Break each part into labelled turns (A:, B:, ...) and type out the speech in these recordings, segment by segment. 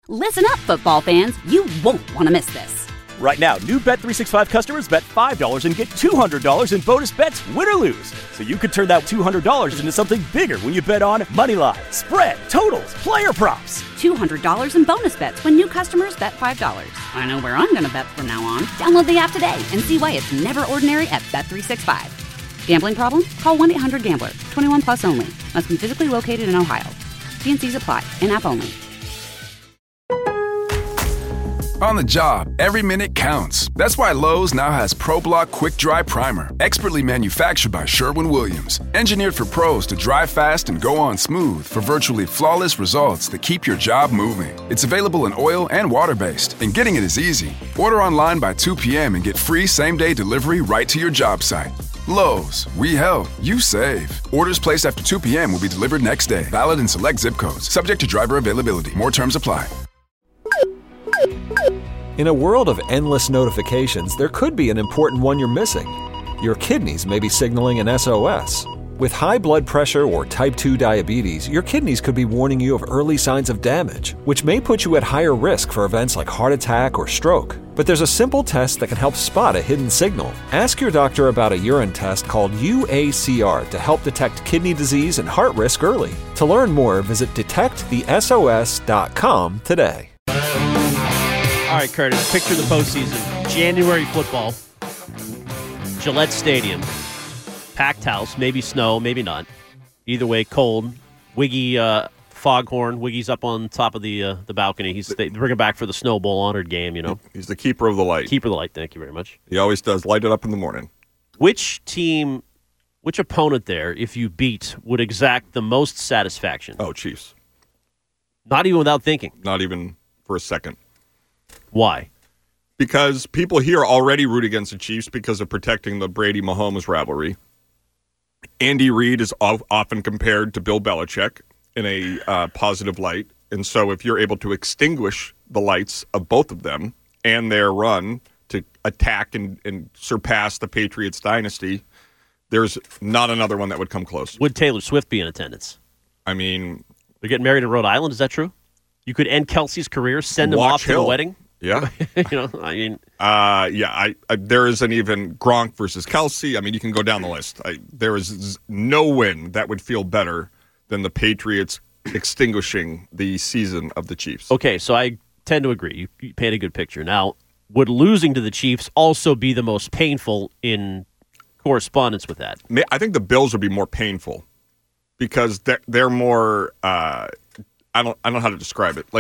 A: Listen up, football fans. You won't want to miss this.
B: Right now, new Bet365 customers bet $5 and get $200 in bonus bets, win or lose. So you could turn that $200 into something bigger when you bet on moneyline, spread, totals, player props.
A: $200 in bonus bets when new customers bet $5. I know where I'm going to bet from now on. Download the app today and see why it's never ordinary at Bet365. Gambling problem? Call 1-800-GAMBLER. 21 plus only. Must be physically located in Ohio. T&Cs apply. In-app only.
C: On the job, every minute counts. That's why Lowe's now has ProBlock Quick Dry Primer, expertly manufactured by Sherwin-Williams. Engineered for pros to dry fast and go on smooth for virtually flawless results that keep your job moving. It's available in oil and water-based, and getting it is easy. Order online by 2 p.m. and get free same-day delivery right to your job site. Lowe's, we help, you save. Orders placed after 2 p.m. will be delivered next day. Valid in select zip codes. Subject to driver availability. More terms apply.
D: In a world of endless notifications, there could be an important one you're missing. Your kidneys may be signaling an SOS. With high blood pressure or type 2 diabetes, your kidneys could be warning you of early signs of damage, which may put you at higher risk for events like heart attack or stroke. But there's a simple test that can help spot a hidden signal. Ask your doctor about a urine test called UACR to help detect kidney disease and heart risk early. To learn more, visit detectthesos.com today.
E: All right, Curtis, picture the postseason. January football. Gillette Stadium. Packed house, maybe snow, maybe not. Either way, cold. Wiggy foghorn. Wiggy's up on top of the balcony. They bring him back for the Snow Bowl honored game, you know.
F: He's the keeper of the light.
E: Keeper of the light, thank you very much.
F: He always does. Light it up in the morning.
E: Which opponent there, if you beat, would exact the most satisfaction?
F: Oh, Chiefs.
E: Not even without thinking?
F: Not even for a second.
E: Why?
F: Because people here already root against the Chiefs because of protecting the Brady-Mahomes rivalry. Andy Reid is often compared to Bill Belichick in a positive light. And so if you're able to extinguish the lights of both of them and their run to attack and surpass the Patriots dynasty, there's not another one that would come close.
E: Would Taylor Swift be in attendance?
F: I mean...
E: They're getting married in Rhode Island, is that true? You could end Kelsey's career, send him off to the wedding?
F: Yeah. There isn't even Gronk versus Kelsey. I mean, you can go down the list. There is no win that would feel better than the Patriots extinguishing the season of the Chiefs.
E: Okay, so I tend to agree. You paint a good picture. Now, would losing to the Chiefs also be the most painful in correspondence with that?
F: I think the Bills would be more painful because they're more. I don't know how to describe it.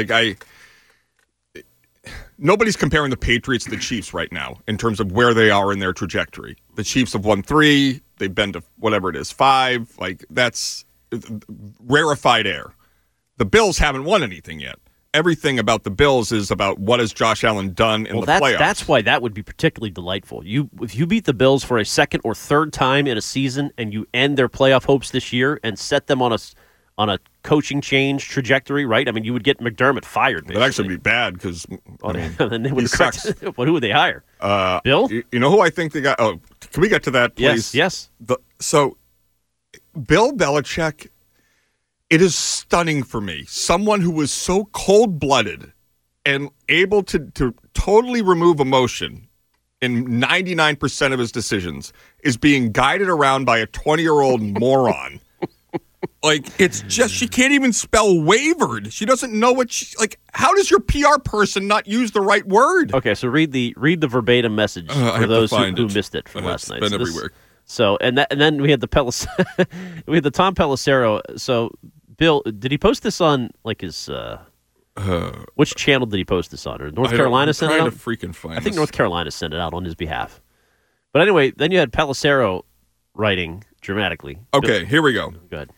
F: Nobody's comparing the Patriots to the Chiefs right now in terms of where they are in their trajectory. The Chiefs have won 3. They've been to whatever it is, 5. That's rarefied air. The Bills haven't won anything yet. Everything about the Bills is about what has Josh Allen done in the playoffs. That's
E: why that would be particularly delightful. If you beat the Bills for a second or third time in a season and you end their playoff hopes this year and set them on a coaching change trajectory, right? I mean, you would get McDermott fired, basically.
F: That'd actually be bad because
E: he sucks. But who would they hire? Bill?
F: You know who I think they got? Oh, can we get to that, please?
E: Yes.
F: So, Bill Belichick, it is stunning for me. Someone who was so cold-blooded and able to totally remove emotion in 99% of his decisions is being guided around by a 20-year-old moron. It's just, she can't even spell wavered. She doesn't know what how does your PR person not use the right word?
E: Okay, so read the verbatim message for those who missed it from last night.
F: It's been everywhere.
E: So, and then we had we had the Tom Pelissero. So, Bill, did he post this on his which channel did he post this on? Or North Carolina sent it out?
F: I'm trying to freaking find
E: I think North Carolina sent it out on his behalf. But anyway, then you had Pelissero writing dramatically.
F: Okay, here we go.
E: Go ahead.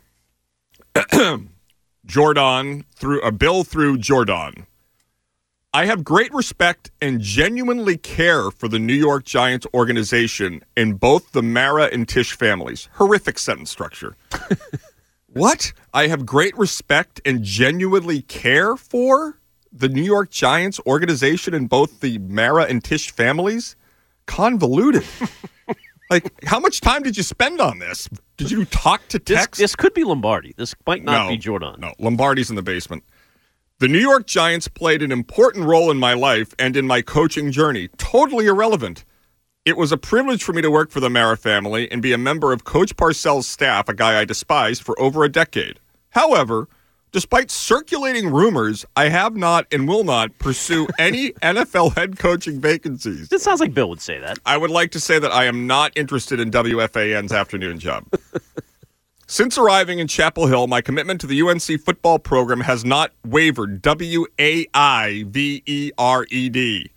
F: Bill through Jordan. I have great respect and genuinely care for the New York Giants organization in both the Mara and Tisch families. Horrific sentence structure. What? I have great respect and genuinely care for the New York Giants organization in both the Mara and Tisch families? Convoluted. How much time did you spend on this? Did you talk to Tex?
E: This could be Lombardi. This might not be Jordan.
F: No, Lombardi's in the basement. The New York Giants played an important role in my life and in my coaching journey. Totally irrelevant. It was a privilege for me to work for the Mara family and be a member of Coach Parcells' staff, a guy I despise, for over a decade. However, despite circulating rumors, I have not and will not pursue any NFL head coaching vacancies.
E: It sounds like Bill would say that.
F: I would like to say that I am not interested in WFAN's afternoon job. Since arriving in Chapel Hill, my commitment to the UNC football program has not wavered. WAIVERED.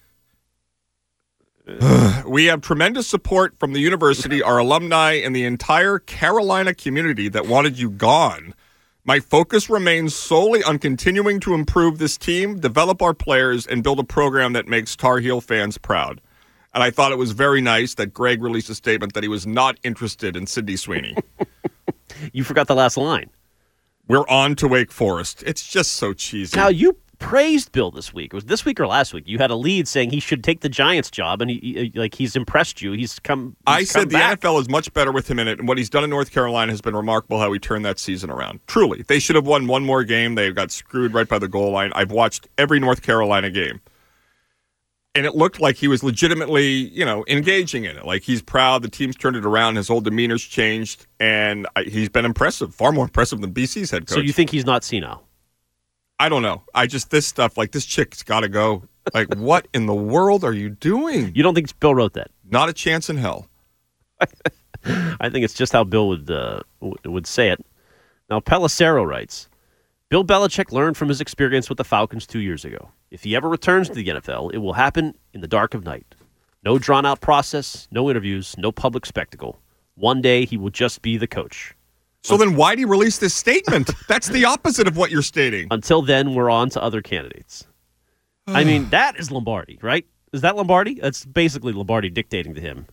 F: We have tremendous support from the university, our alumni, and the entire Carolina community that wanted you gone. My focus remains solely on continuing to improve this team, develop our players, and build a program that makes Tar Heel fans proud. And I thought it was very nice that Greg released a statement that he was not interested in Sydney Sweeney.
E: You forgot the last line.
F: We're on to Wake Forest. It's just so cheesy.
E: Now, you praised Bill this week. It was this week or last week. You had a lead saying he should take the Giants job, and he's impressed you. I
F: said
E: back.
F: The NFL is much better with him in it, and what he's done in North Carolina has been remarkable how he turned that season around. Truly. They should have won one more game. They got screwed right by the goal line. I've watched every North Carolina game. And it looked like he was legitimately, engaging in it. Like he's proud. The team's turned it around. His whole demeanor's changed. And he's been impressive, far more impressive than BC's head coach.
E: So you think he's not senile?
F: I don't know. this stuff, like this chick's got to go. Like, what in the world are you doing?
E: You don't think Bill wrote that?
F: Not a chance in hell.
E: I think it's just how Bill would say it. Now, Pelissero writes, Bill Belichick learned from his experience with the Falcons 2 years ago. If he ever returns to the NFL, it will happen in the dark of night. No drawn-out process, no interviews, no public spectacle. One day, he will just be the coach.
F: So then why do you release this statement? That's the opposite of what you're stating.
E: Until then, we're on to other candidates. I mean, that is Lombardi, right? Is that Lombardi? That's basically Lombardi dictating to him.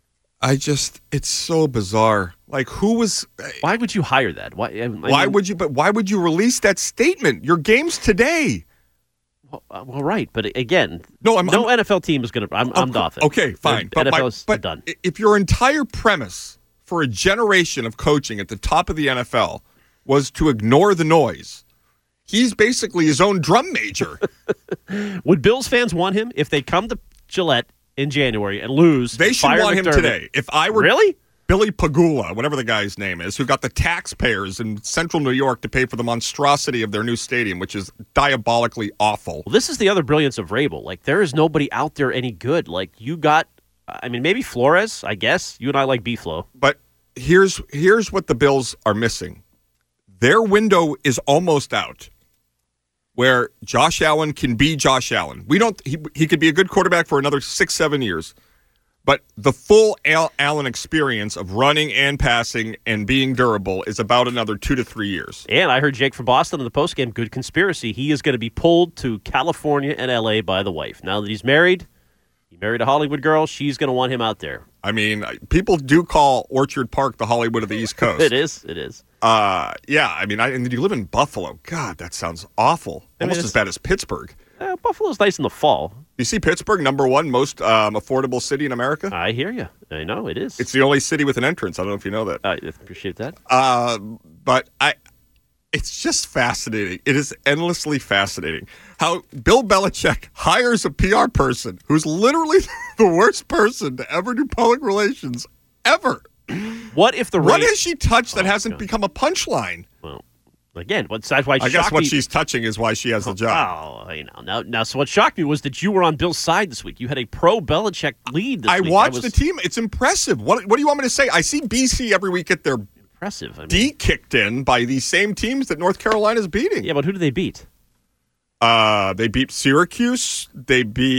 F: It's so bizarre. Like,
E: why would you hire that?
F: Why would you release that statement? Your game's today.
E: Well, right, but again, no NFL team is going to. I'm off it.
F: Okay, fine. But
E: done.
F: If your entire premise for a generation of coaching at the top of the NFL was to ignore the noise, he's basically his own drum major.
E: Would Bills fans want him if they come to Gillette in January and lose?
F: They should want him today. If I were
E: really
F: Billy Pagula, whatever the guy's name is, who got the taxpayers in central New York to pay for the monstrosity of their new stadium, which is diabolically awful.
E: Well, this is the other brilliance of Vrabel. Like, there is nobody out there any good. Like, you got, maybe Flores, I guess. You and I like B-Flow.
F: But here's what the Bills are missing. Their window is almost out where Josh Allen can be Josh Allen. He could be a good quarterback for another 6-7 years. But the full Allen experience of running and passing and being durable is about another 2 to 3 years.
E: And I heard Jake from Boston in the postgame, good conspiracy. He is going to be pulled to California and L.A. by the wife. Now that he's married, he married a Hollywood girl, she's going to want him out there.
F: I mean, people do call Orchard Park the Hollywood of the East Coast.
E: It is.
F: Yeah, and you live in Buffalo. God, that sounds awful. Almost as bad as Pittsburgh.
E: Buffalo's nice in the fall.
F: You see Pittsburgh, -- most affordable city in America?
E: I hear you. I know, it is.
F: It's the only city with an entrance. I don't know if you know that.
E: I appreciate that.
F: But it's just fascinating. It is endlessly fascinating how Bill Belichick hires a PR person who's literally the worst person to ever do public relations ever.
E: What
F: has she touched that hasn't become a punchline?
E: Well, again, that's why
F: I guess what she's touching is why she has the job.
E: Oh, now, so what shocked me was that you were on Bill's side this week. You had a pro-Belichick lead this week.
F: I watched the team. It's impressive. What do you want me to say? I see BC every week get their D kicked in by these same teams that North Carolina's beating.
E: Yeah, but who do they beat?
F: They beat Syracuse. They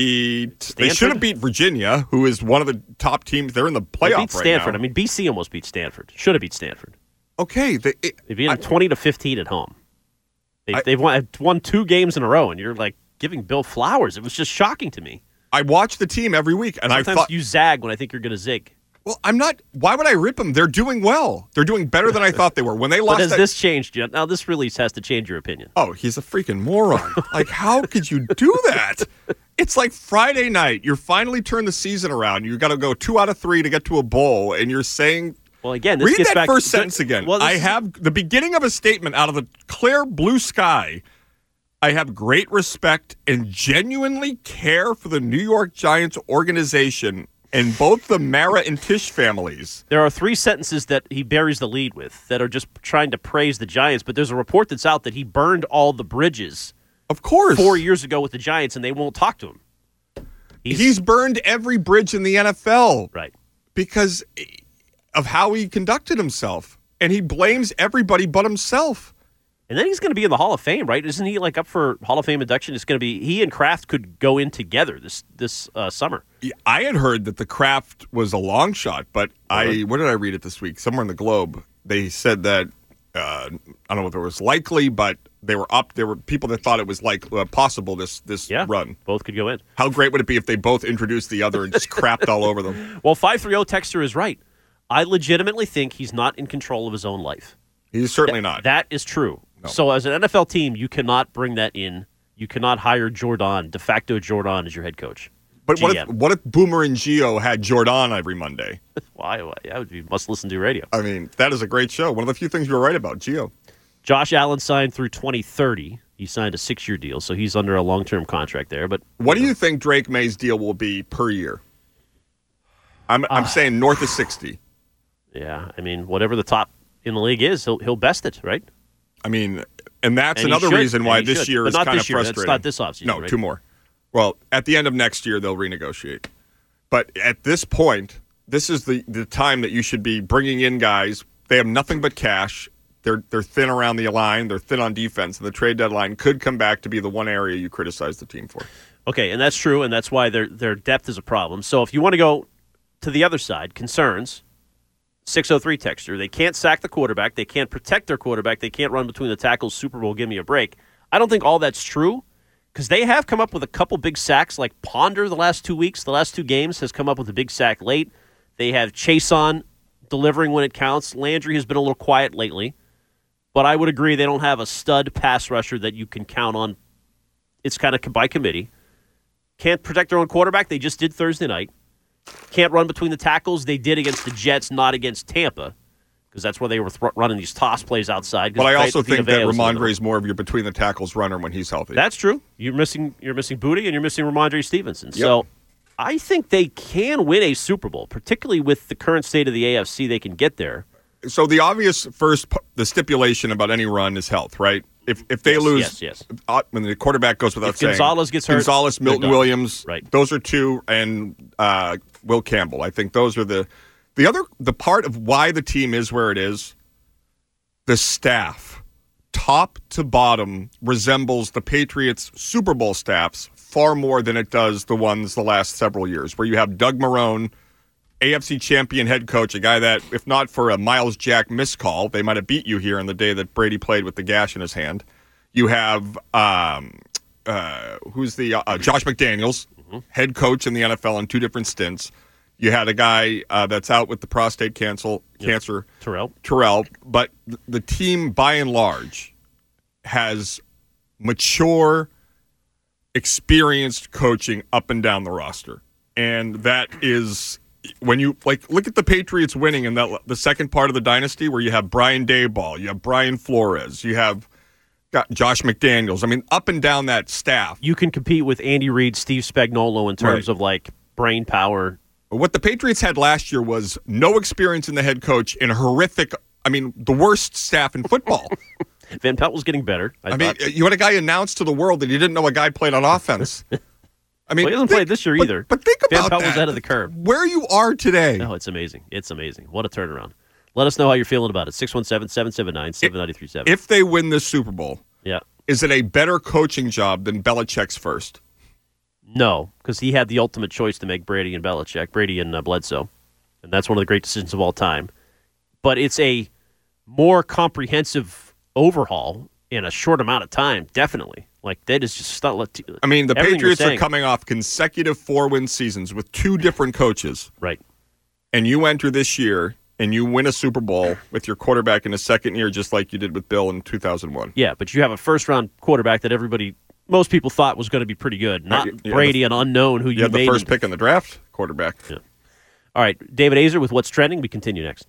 F: should have beat Virginia, who is one of the top teams. They're in the playoff
E: they beat Stanford.
F: Right now.
E: BC almost beat Stanford. Should have beat Stanford.
F: Okay,
E: they beat them 20-15 at home. They've won 2 games in a row, and you're like giving Bill flowers. It was just shocking to me.
F: I watch the team every week, and
E: sometimes
F: I thought
E: you zag when I think you're going to zig.
F: Well, I'm not. Why would I rip them? They're doing well. They're doing better than I thought they were. When they lost,
E: but has this changed yet? Now this release has to change your opinion.
F: Oh, he's a freaking moron! Like, how could you do that? It's like Friday night. You're finally turned the season around. You got to go 2 out of 3 to get to a bowl, and you're saying.
E: Well, again, this
F: read
E: gets
F: that
E: back,
F: first sentence again.
E: Well,
F: I have the beginning of a statement out of the clear blue sky. I have great respect and genuinely care for the New York Giants organization and both the Mara and Tisch families.
E: There are 3 sentences that he buries the lead with that are just trying to praise the Giants, but there's a report that's out that he burned all the bridges.
F: Of course.
E: 4 years ago with the Giants, and they won't talk to him.
F: He's burned every bridge in the NFL.
E: Right.
F: Because of how he conducted himself. And he blames everybody but himself.
E: And then he's going to be in the Hall of Fame, right? Isn't he up for Hall of Fame induction? It's going to be he and Kraft could go in together this summer.
F: I had heard that the Kraft was a long shot, but what did I read it this week? Somewhere in the Globe, they said that I don't know if it was likely, but they were up. There were people that thought it was possible this run.
E: Both could go in.
F: How great would it be if they both introduced the other and just crapped all over them?
E: Well, 530 texter is right. I legitimately think he's not in control of his own life.
F: He's certainly not.
E: That is true.
F: No.
E: So as an NFL team, you cannot bring that in. You cannot hire Jordan, de facto Jordan, as your head coach.
F: But what if Boomer and Gio had Jordan every Monday?
E: Why? That would be must-listen-to radio.
F: I mean, that is a great show. One of the few things you were right about, Gio.
E: Josh Allen signed through 2030. He signed a 6-year deal, so he's under a long-term contract there. But
F: what do you think Drake May's deal will be per year? I'm saying north of 60.
E: Yeah, I mean, whatever the top in the league is, he'll best it, right?
F: I mean, and that's another reason why this year is kind of frustrating.
E: It's not this offseason.
F: No,
E: right?
F: 2 more. Well, at the end of next year, they'll renegotiate. But at this point, this is the time that you should be bringing in guys. They have nothing but cash. They're thin around the line. They're thin on defense. And the trade deadline could come back to be the one area you criticize the team for.
E: Okay, and that's true, and that's why their depth is a problem. So if you want to go to the other side, concerns, 603 texter, they can't sack the quarterback. They can't protect their quarterback. They can't run between the tackles. Super Bowl, give me a break. I don't think all that's true because they have come up with a couple big sacks, like Ponder the last 2 weeks. The last 2 games has come up with a big sack late. They have Chason delivering when it counts. Landry has been a little quiet lately. But I would agree they don't have a stud pass rusher that you can count on. It's kind of by committee. Can't protect their own quarterback. They just did Thursday night. Can't run between the tackles. They did against the Jets, not against Tampa, because that's where they were running these toss plays outside.
F: But I also think that Ramondre is more of your between the tackles runner when he's healthy.
E: That's true. You're missing Booty and you're missing Ramondre Stevenson.
F: Yep.
E: So I think they can win a Super Bowl, particularly with the current state of the AFC. They can get there.
F: So the obvious the stipulation about any run is health, right? If they lose,
E: yes.
F: When the quarterback goes without saying,
E: Gonzalez gets hurt,
F: Gonzalez, Milton Williams,
E: right?
F: Those are 2, and Will Campbell. I think those are the part of why the team is where it is. The staff, top to bottom, resembles the Patriots' Super Bowl staffs far more than it does the ones the last several years, where you have Doug Marrone, AFC champion head coach, a guy that, if not for a Miles Jack miscall, they might have beat you here on the day that Brady played with the gash in his hand. You have Josh McDaniels, head coach in the NFL on 2 different stints. You had a guy that's out with the prostate cancer. Terrell. But the team, by and large, has mature, experienced coaching up and down the roster. And that is... When you look at the Patriots winning in the second part of the dynasty, where you have Brian Daboll, you have Brian Flores, you have got Josh McDaniels. I mean, up and down that staff,
E: you can compete with Andy Reid, Steve Spagnuolo in terms of brain power.
F: What the Patriots had last year was no experience in the head coach and the worst staff in football.
E: Van Pelt was getting better. I mean,
F: you had a guy announce to the world that he didn't know a guy played on offense. I mean,
E: he hasn't played this year either.
F: But think about
E: Van Pelt was ahead of the curve.
F: Where you are today.
E: No, it's amazing. It's amazing. What a turnaround. Let us know how you're feeling about it. 617-779-7937.
F: If they win this Super Bowl,
E: yeah,
F: is it a better coaching job than Belichick's first?
E: No, because he had the ultimate choice to make Brady and Bledsoe. And that's one of the great decisions of all time. But it's a more comprehensive overhaul in a short amount of time, definitely. That is just
F: the Patriots are coming off consecutive 4-win seasons with 2 different coaches.
E: Right.
F: And you enter this year and you win a Super Bowl with your quarterback in his second year, just like you did with Bill in 2001.
E: Yeah, but you have a first-round quarterback that most people thought was going to be pretty good. Not Brady, an unknown who you
F: had
E: made.
F: the first pick in the draft quarterback.
E: Yeah. All right, David Azer with What's Trending. We continue next.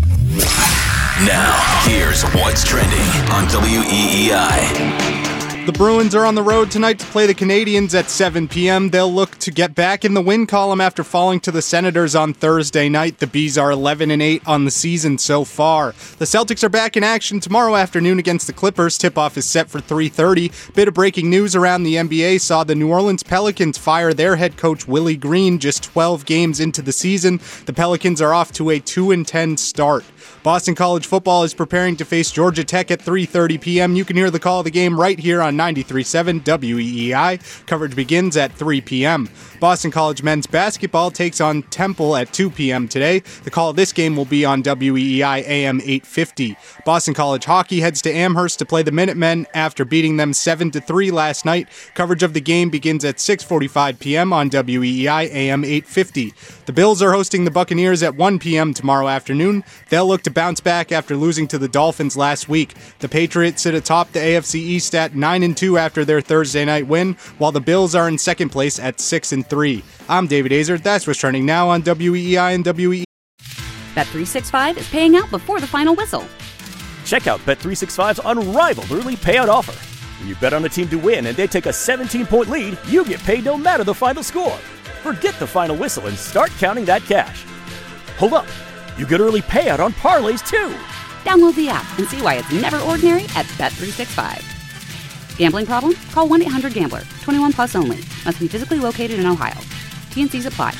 G: Now, here's What's Trending on WEEI.
H: The
G: The Bruins are on the road tonight to play the Canadiens at 7 p.m. They'll look to get back in the win column after falling to the Senators on Thursday night. The Bees are 11-8 on the season so far. The Celtics are back in action tomorrow afternoon against the Clippers. Tip-off is set for 3:30. Bit of breaking news around the NBA saw the New Orleans Pelicans fire their head coach Willie Green just 12 games into the season. The Pelicans are off to a 2-10 start. Boston College football is preparing to face Georgia Tech at 3:30 p.m. You can hear the call of the game right here on 93.7 WEEI. Coverage begins at 3 p.m. Boston College men's basketball takes on Temple at 2 p.m. today. The call of this game will be on WEEI AM 850. Boston College hockey heads to Amherst to play the Minutemen after beating them 7-3 last night. Coverage of the game begins at 6:45 p.m. on WEEI AM 850. The Bills are hosting the Buccaneers at 1 p.m. tomorrow afternoon. They'll look to bounce back after losing to the Dolphins last week. The Patriots sit atop the AFC East at 9-2 after their Thursday night win, while the Bills are in second place at 6-3. I'm David Azer. That's what's trending now on WEEI and WEEI.
A: Bet365 is paying out before the final whistle.
B: Check out Bet365's unrivaled early payout offer. When you bet on a team to win and they take a 17-point lead, you get paid no matter the final score. Forget the final whistle and start counting that cash. Hold up. You get early payout on parlays, too.
A: Download the app and see why it's never ordinary at Bet365. Gambling problem? Call 1-800-GAMBLER. 21 plus only. Must be physically located in Ohio. T&Cs apply.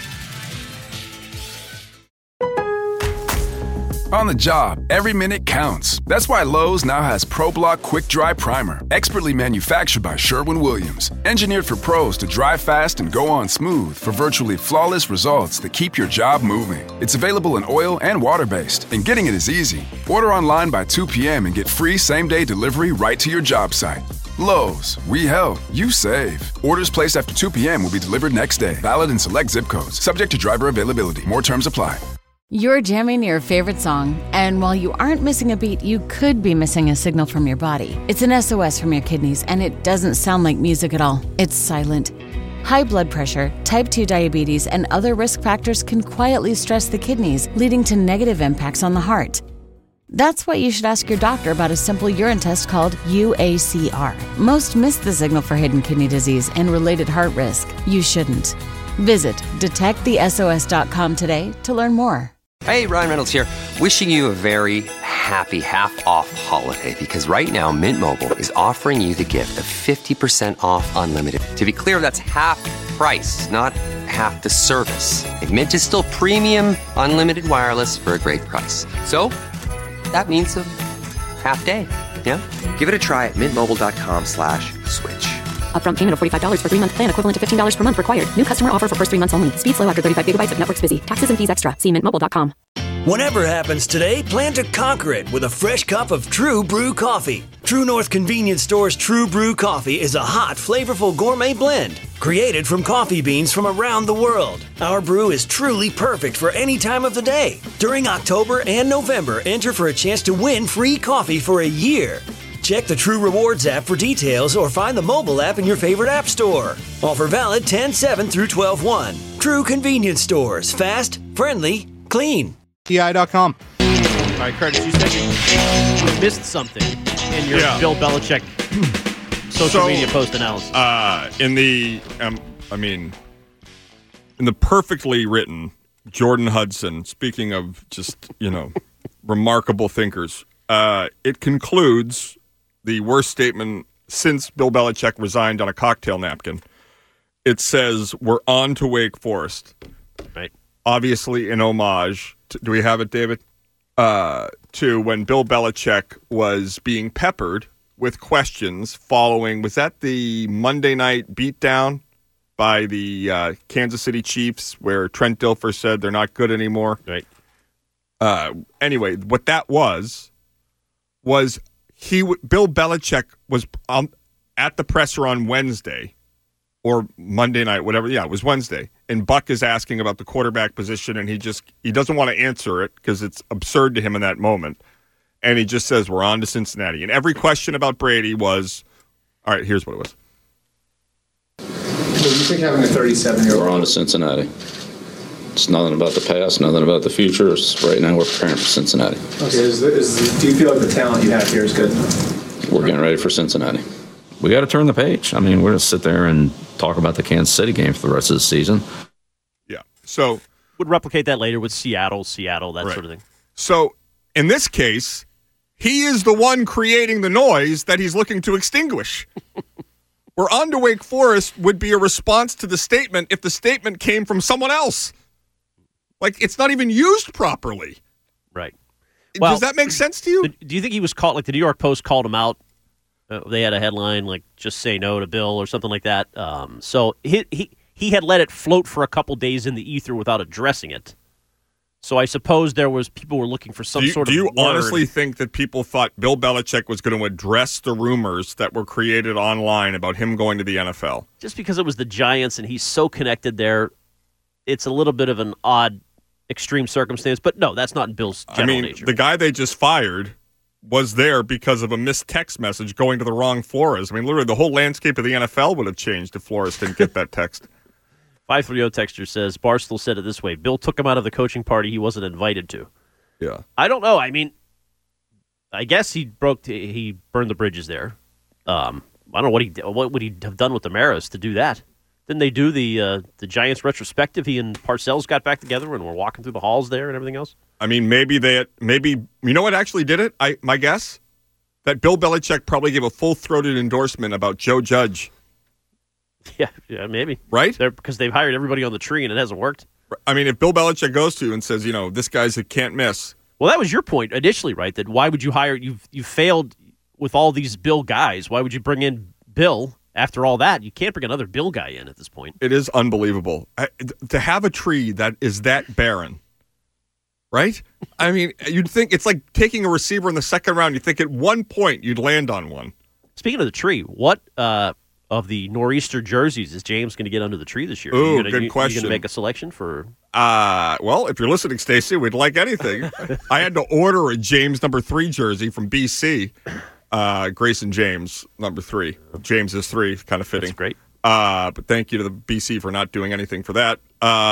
C: On the job, every minute counts. That's why Lowe's now has ProBlock Quick Dry Primer, expertly manufactured by Sherwin-Williams. Engineered for pros to dry fast and go on smooth for virtually flawless results that keep your job moving. It's available in oil and water-based, and getting it is easy. Order online by 2 p.m. and get free same-day delivery right to your job site. Lowe's, we help, you save. Orders placed after 2 p.m. will be delivered next day. Valid in select zip codes. Subject to driver availability. More terms apply.
H: You're jamming your favorite song, and while you aren't missing a beat, you could be missing a signal from your body. It's an SOS from your kidneys, and it doesn't sound like music at all. It's silent. High blood pressure, type 2 diabetes, and other risk factors can quietly stress the kidneys, leading to negative impacts on the heart. That's why you should ask your doctor about a simple urine test called UACR. Most miss the signal for hidden kidney disease and related heart risk. You shouldn't. Visit detectthesos.com today to learn more.
I: Hey, Ryan Reynolds here, wishing you a very happy half-off holiday, because right now Mint Mobile is offering you the gift of 50% off unlimited. To be clear, that's half price, not half the service. And Mint is still premium unlimited wireless for a great price. So that means a half day, yeah? Give it a try at mintmobile.com/switch.
J: Upfront payment of $45 for 3-month plan, equivalent to $15 per month required. New customer offer for first 3 months only. Speed slow after 35 gigabytes if network's busy. Taxes and fees extra. See mintmobile.com.
K: Whatever happens today, plan to conquer it with a fresh cup of True Brew coffee. True North Convenience Store's True Brew coffee is a hot, flavorful gourmet blend created from coffee beans from around the world. Our brew is truly perfect for any time of the day. During October and November, enter for a chance to win free coffee for a year. Check the True Rewards app for details or find the mobile app in your favorite app store. Offer valid 10/7 through 12/1. True Convenience Stores. Fast, friendly, clean.
G: EI.com.
E: All right, Curtis, you said you missed something in your Bill Belichick social media post analysis.
F: In the perfectly written Jordan Hudson, speaking of just, remarkable thinkers, it concludes the worst statement since Bill Belichick resigned on a cocktail napkin. It says, we're on to Wake Forest.
E: Right.
F: Obviously in homage, do we have it, David? To when Bill Belichick was being peppered with questions following, was that the Monday night beatdown by the Kansas City Chiefs where Trent Dilfer said they're not good anymore?
E: Right.
F: Anyway, what that was Bill Belichick was at the presser on Wednesday or Monday night, whatever. Yeah, it was Wednesday. And Buck is asking about the quarterback position, and he doesn't want to answer it because it's absurd to him in that moment. And he just says, we're on to Cincinnati. And every question about Brady was, all right, here's what it was.
L: What do you think having a 37-year-old? We're on to Cincinnati. It's nothing about the past, nothing about the future. Right now, we're preparing for Cincinnati. Okay, do you feel like the talent you have here is good enough? We're getting ready for Cincinnati. we got to turn the page. I mean, we're going to sit there and talk about the Kansas City game for the rest of the season.
F: Yeah. So
E: would replicate that later with Seattle, that sort of thing.
F: So in this case, he is the one creating the noise that he's looking to extinguish. Where on to Wake Forest would be a response to the statement if the statement came from someone else. Like, it's not even used properly.
E: Right.
F: Does that make sense to you?
E: Do you think he was called, like the New York Post called him out? They had a headline like, just say no to Bill or something like that. So he had let it float for a couple days in the ether without addressing it. So I suppose people were looking for some sort of
F: Do you
E: word.
F: honestly think that people thought Bill Belichick was going to address the rumors that were created online about him going to the NFL?
E: Just because it was the Giants and he's so connected there, it's a little bit of an odd, extreme circumstance. But no, that's not in Bill's general nature.
F: The guy they just fired was there because of a missed text message going to the wrong Flores. I mean, literally, the whole landscape of the NFL would have changed if Flores didn't get that text.
E: 530 texter says, Barstool said it this way, Bill took him out of the coaching party he wasn't invited to.
F: Yeah.
E: I don't know. I mean, I guess he burned the bridges there. I don't know what would he have done with the Maras to do that. Didn't they do the Giants retrospective? He and Parcells got back together and were walking through the halls there and everything else?
F: I mean, maybe you know what actually did it? My guess? That Bill Belichick probably gave a full-throated endorsement about Joe Judge.
E: Yeah, maybe.
F: Right?
E: Because they've hired everybody on the tree and it hasn't worked.
F: I mean, if Bill Belichick goes to you and says, this guy's a can't miss.
E: Well, that was your point initially, right? That why would you hire, you've failed with all these Bill guys. Why would you bring in Bill after all that? You can't bring another Bill guy in at this point.
F: It is unbelievable. To have a tree that is that barren, right? I mean, you'd think it's like taking a receiver in the second round. You think at one point you'd land on one.
E: Speaking of the tree, what of the nor'easter jerseys is James going to get under the tree this year?
F: Ooh, good question.
E: Are you going to make a selection for?
F: Well, if you're listening, Stacey, we'd like anything. I had to order a James number 3 jersey from BC. Grayson James, number 3. James is 3, kind of fitting.
E: That's great.
F: But thank you to the BC for not doing anything for that.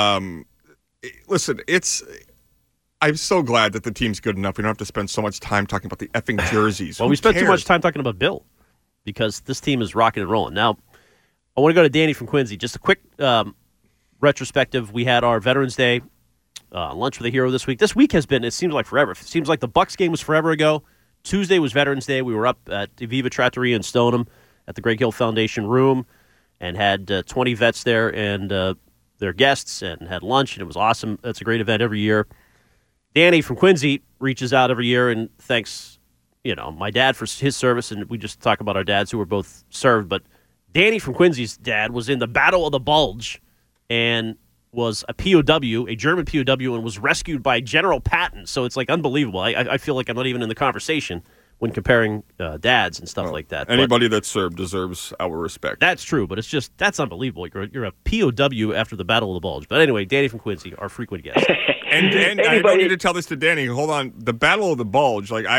F: Listen, I'm so glad that the team's good enough. We don't have to spend so much time talking about the effing jerseys.
E: Well, we spent too much time talking about Bill because this team is rocking and rolling. Now, I want to go to Danny from Quincy. Just a quick retrospective. We had our Veterans Day lunch with a hero this week. This week has been, it seems like forever. It seems like the Bucs game was forever ago. Tuesday was Veterans Day. We were up at Viva Trattoria in Stoneham at the Greg Hill Foundation room and had 20 vets there and their guests and had lunch, and it was awesome. It's a great event every year. Danny from Quincy reaches out every year and thanks, my dad for his service, and we just talk about our dads who were both served, but Danny from Quincy's dad was in the Battle of the Bulge and was a POW, a German POW, and was rescued by General Patton. So it's like unbelievable. I feel like I'm not even in the conversation when comparing dads and stuff like that.
F: Anybody that served deserves our respect.
E: That's true, but that's unbelievable. You're a POW after the Battle of the Bulge. But anyway, Danny from Quincy, our frequent guest.
F: and I don't need to tell this to Danny. Hold on. The Battle of the Bulge, like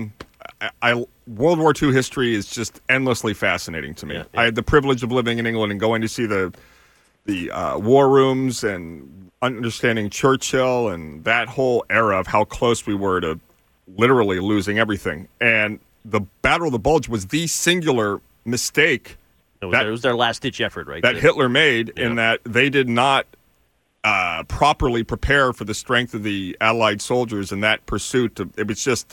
F: World War II history is just endlessly fascinating to me. Yeah. I had the privilege of living in England and going to see the war rooms and understanding Churchill and that whole era of how close we were to literally losing everything. And the Battle of the Bulge was the singular mistake.
E: It was their last-ditch effort, right?
F: That Hitler made in that they did not properly prepare for the strength of the Allied soldiers in that pursuit. It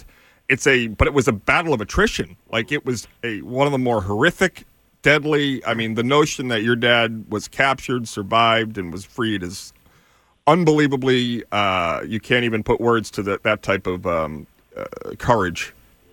F: was a battle of attrition. Like, it was one of the more horrific, deadly. I mean, the notion that your dad was captured, survived, and was freed is unbelievably. You can't even put words to that type of courage.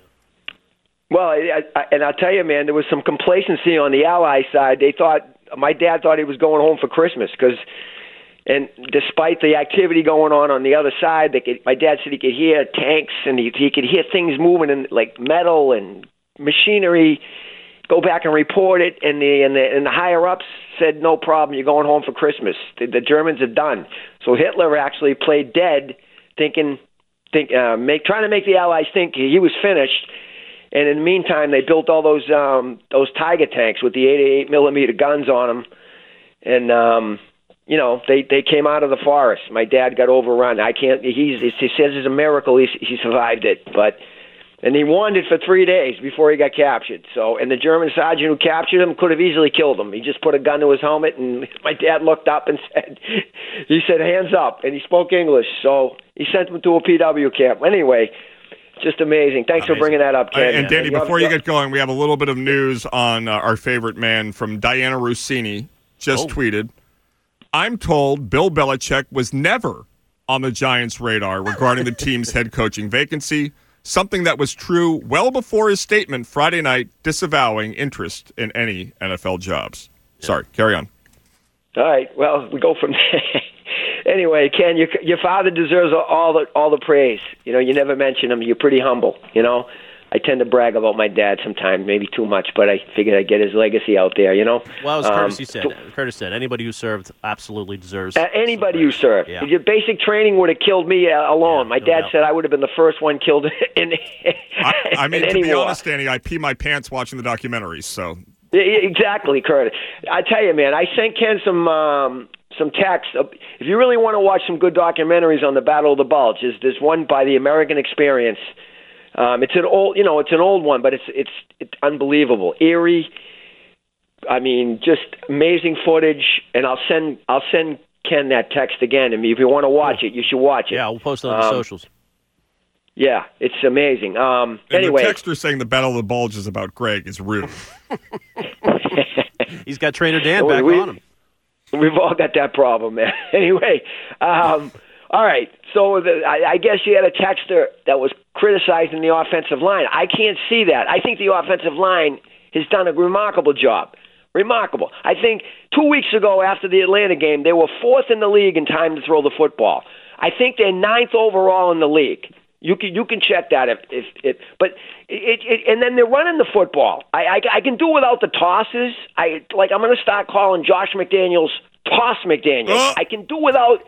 M: Well, and I'll tell you, man, there was some complacency on the Ally side. My dad thought he was going home for Christmas and despite the activity going on the other side, my dad said he could hear tanks and he could hear things moving in like metal and machinery. Go back and report it, and the higher ups said no problem. You're going home for Christmas. The Germans are done. So Hitler actually played dead, trying to make the Allies think he was finished. And in the meantime, they built all those Tiger tanks with the 88 millimeter guns on them, and they came out of the forest. My dad got overrun. He says it's a miracle he survived it, but And he wandered for 3 days before he got captured. So, and the German sergeant who captured him could have easily killed him. He just put a gun to his helmet, and my dad looked up and he said, hands up, and he spoke English. So he sent him to a PW camp. Anyway, just amazing. Thanks for bringing that up, Ken.
F: And Danny, before you get going, we have a little bit of news on our favorite man from Diana Rossini. Just tweeted, I'm told Bill Belichick was never on the Giants' radar regarding the team's head coaching vacancy. Something that was true well before his statement Friday night disavowing interest in any NFL jobs. Yeah. Sorry, carry on.
M: All right, well, we go from there. Anyway, Ken, your father deserves all the praise. You know, you never mention him. You're pretty humble, you know. I tend to brag about my dad sometimes, maybe too much, but I figured I'd get his legacy out there, you know.
E: Well, as Curtis said, anybody who served absolutely deserves.
M: Anybody who served.
E: Yeah.
M: Your basic training would have killed me alone. My dad said I would have been the first one killed in
F: I mean,
M: in
F: to
M: any
F: be
M: war.
F: honest, Danny, I pee my pants watching the documentaries, so.
M: Exactly, Curtis. I tell you, man, I sent Ken some text. If you really want to watch some good documentaries on the Battle of the Bulge, there's one by the American Experience. It's an old one, but it's unbelievable, eerie. I mean, just amazing footage. And I'll send Ken that text again. I mean, if you want to watch it, you should watch it.
E: Yeah, we'll post it on the socials.
M: Yeah, it's amazing.
F: And
M: anyway,
F: the texter saying the Battle of the Bulge is about Greg is rude.
E: He's got Trainer Dan back on him.
M: We've all got that problem, man. Anyway, all right. So I guess you had a texter that was criticizing the offensive line. I can't see that. I think the offensive line has done a remarkable job. Remarkable. I think 2 weeks ago after the Atlanta game, they were fourth in the league in time to throw the football. I think they're ninth overall in the league. You can check that and then they're running the football. I can do without the tosses. I'm going to start calling Josh McDaniels Toss McDaniels. I can do without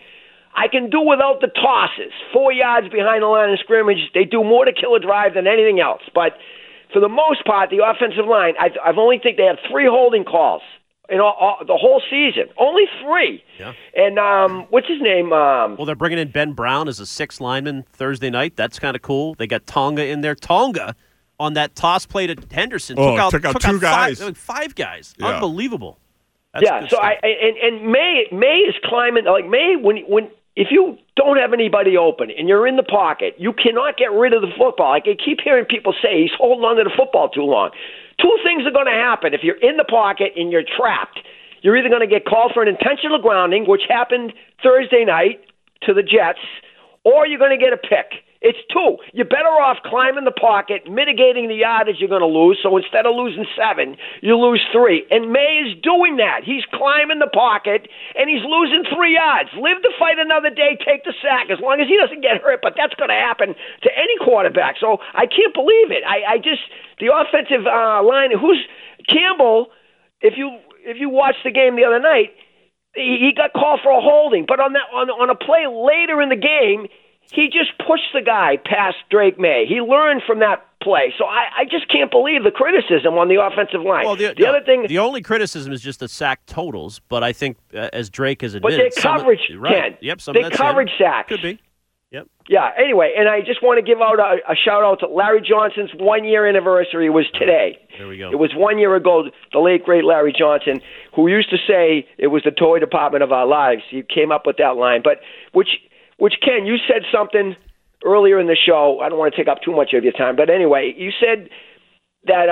M: the tosses. 4 yards behind the line of scrimmage, they do more to kill a drive than anything else. But for the most part, the offensive line, I've only think they have 3 holding calls in the whole season. Only 3.
E: Yeah.
M: And what's his name?
E: Well, they're bringing in Ben Brown as a 6th lineman Thursday night. That's kind of cool. They got Tonga in there. Tonga on that toss play to Henderson took out
F: 2 guys.
E: 5 guys.
F: Yeah.
E: Unbelievable. That's
M: so stuff. May is climbing like May when if you don't have anybody open and you're in the pocket, you cannot get rid of the football. Like I keep hearing people say he's holding on to the football too long. 2 things are going to happen if you're in the pocket and you're trapped. You're either going to get called for an intentional grounding, which happened Thursday night to the Jets, or you're going to get a pick. It's 2. You're better off climbing the pocket, mitigating the yardage you're going to lose. So instead of losing 7, you lose 3. And May is doing that. He's climbing the pocket, and he's losing 3 yards. Live to fight another day, take the sack, as long as he doesn't get hurt. But that's going to happen to any quarterback. So I can't believe it. The offensive line, who's Campbell, if you watched the game the other night, he got called for a holding. But on a play later in the game, he just pushed the guy past Drake May. He learned from that play. So I just can't believe the criticism on the offensive line.
E: Well, the other thing, the only criticism is just the sack totals. But I think, as Drake has admitted,
M: but their coverage, Ken.
E: Yep,
M: their coverage sacks.
E: Could be. Yep.
M: Yeah. Anyway, and I just want to give out a shout out to Larry Johnson's 1-year anniversary was today.
E: There we go.
M: It was 1 year ago. The late great Larry Johnson, who used to say it was the toy department of our lives. He came up with that line, but which, Ken, you said something earlier in the show. I don't want to take up too much of your time, but anyway, you said that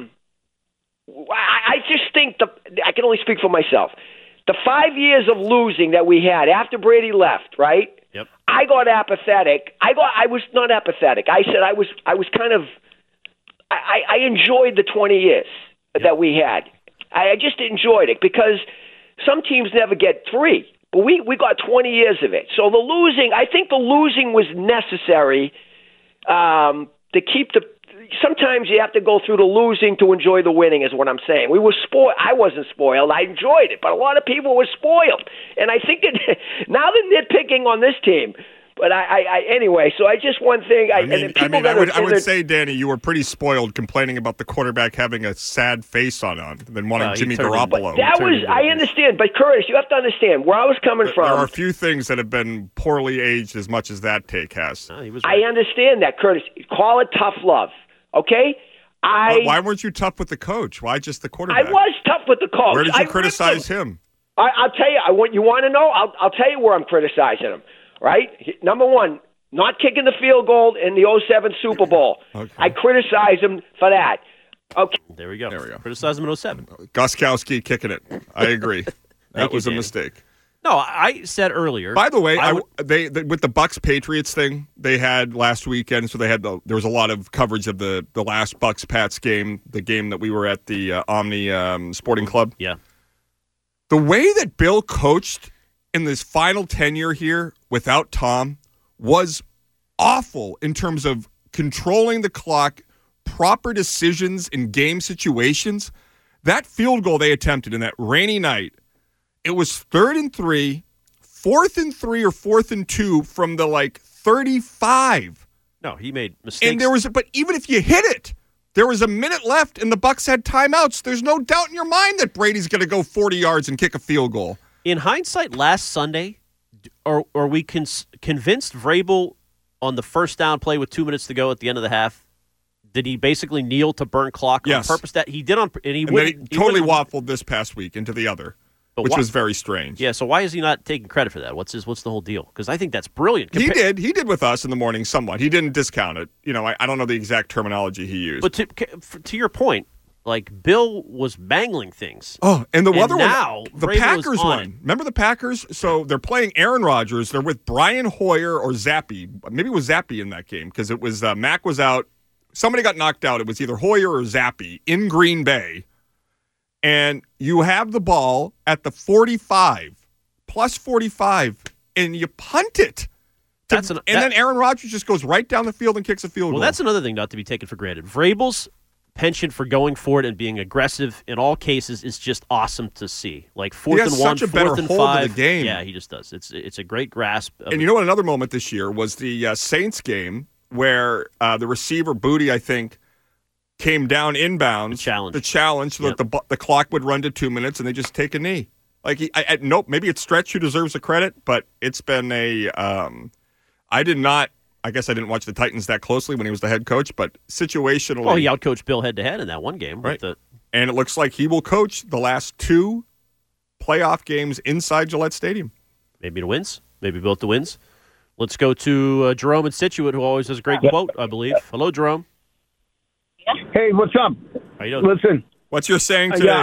M: I just think I can only speak for myself. The 5 years of losing that we had after Brady left, right?
E: Yep.
M: I got apathetic. I was not apathetic. I said I was kind of I enjoyed the 20 years that we had. I just enjoyed it because some teams never get 3. But we got 20 years of it. So I think the losing was necessary to keep sometimes you have to go through the losing to enjoy the winning is what I'm saying. We were spoiled. I wasn't spoiled. I enjoyed it. But a lot of people were spoiled. And I think that now they're nitpicking on this team. But anyway, so just one thing.
F: I would say, Danny, you were pretty spoiled complaining about the quarterback having a sad face on than wanting Jimmy Garoppolo.
M: I understand, but Curtis, you have to understand where I was coming from.
F: There are a few things that have been poorly aged as much as that take has.
E: He was
M: right. I understand that, Curtis. Call it tough love, okay?
F: Why weren't you tough with the coach? Why just the quarterback?
M: I was tough with the coach.
F: Where did you criticize him?
M: I'll tell you. You want to know? I'll tell you where I'm criticizing him. Right? Number one, not kicking the field goal in the 2007 Super Bowl. Okay. I criticize him for that. Okay.
E: There we go. Criticize him in 2007.
F: Gostkowski kicking it. I agree. That was a mistake.
E: No, I said earlier.
F: By the way, they with the Bucs Patriots thing they had last weekend, so there was a lot of coverage of the last Bucs Pats game, the game that we were at the Omni Sporting Club.
E: Yeah.
F: The way that Bill coached in this final tenure here without Tom was awful in terms of controlling the clock, proper decisions in game situations. That field goal they attempted in that rainy night, it was 3rd and 3, 4th and 3 or 4th and 2 from the 35.
E: No, he made mistakes.
F: And but even if you hit it, there was a minute left and the Bucs had timeouts. There's no doubt in your mind that Brady's going to go 40 yards and kick a field goal.
E: In hindsight, last Sunday, are we convinced Vrabel on the first down play with 2 minutes to go at the end of the half? Did he basically kneel to burn clock on purpose? That he did and he
F: totally waffled this past week into the other, which was very strange.
E: Yeah, so why is he not taking credit for that? What's the whole deal? Because I think that's brilliant.
F: He did with us in the morning somewhat. He didn't discount it. I don't know the exact terminology he used.
E: But to your point, Bill was mangling things.
F: Oh, and the other
E: one,
F: the Packers one. Remember the Packers? So they're playing Aaron Rodgers. They're with Brian Hoyer or Zappi. Maybe it was Zappi in that game because it was Mac was out. Somebody got knocked out. It was either Hoyer or Zappi in Green Bay. And you have the ball at the 45, plus 45, and you punt it. Then Aaron Rodgers just goes right down the field and kicks a field goal.
E: Well, that's another thing not to be taken for granted. Vrabel's penchant for going for it and being aggressive in all cases is just awesome to see. 4th and 1, 4th and 5.
F: Of the game.
E: Yeah, he just does. It's a great grasp.
F: And you know what? Another moment this year was the Saints game where the receiver Booty, I think, came down inbounds. The challenge, so that the clock would run to 2 minutes and they just take a knee. Maybe it's Stretch who deserves the credit, but it's been I guess I didn't watch the Titans that closely when he was the head coach, but situationally...
E: Well, he outcoached Bill head-to-head in that one game.
F: Right. And it looks like he will coach the last 2 playoff games inside Gillette Stadium.
E: Maybe the wins. Maybe both the wins. Let's go to Jerome in Scituate, who always has a great quote, I believe. Hello, Jerome.
N: Hey, what's up?
E: How you doing?
N: Listen.
F: What's your saying today?